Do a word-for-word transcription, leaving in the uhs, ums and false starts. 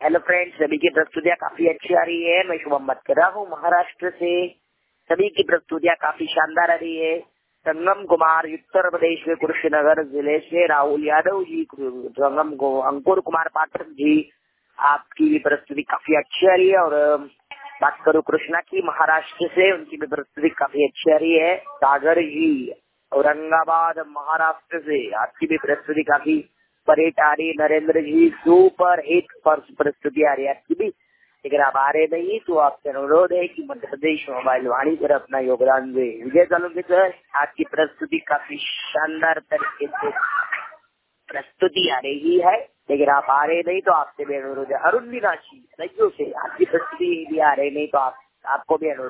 Hello friends, सभी की प्रस्तुतियाँ काफी अच्छी आ रही है। मैं शुभम बात कर रहा हूँ महाराष्ट्र से। सभी की प्रस्तुतियाँ काफी शानदार आ रही है। संगम कुमार उत्तर प्रदेश के कुशीनगर जिले से, राहुल यादव जी, संगम को अंकुर कुमार पाठक जी, आपकी भी प्रस्तुति काफी अच्छी आ रही है। और बात करूँ कृष्णा की महाराष्ट्र से, उनकी भी प्रस्तुति काफी अच्छी आ रही है। सागर जी औरंगाबाद महाराष्ट्र से, आपकी भी प्रस्तुति काफी परेट आ रही है। नरेंद्र जी सुपर हिट प्रस्तुति आ रही है आपकी भी। अगर आप आ रहे नहीं तो आपसे अनुरोध है कि मध्य प्रदेश मोबाइल वाणी पर अपना योगदान दे। विजय चालूंगे सर, आपकी प्रस्तुति काफी शानदार तरीके से प्रस्तुति आ रही है। लेकिन आप आ रहे नहीं तो आपसे भी अनुरोध है। अरुण मीनाक्षी रज्जो से, आपकी प्रस्तुति भी आ रही नहीं तो आप आपको भी अनुरोध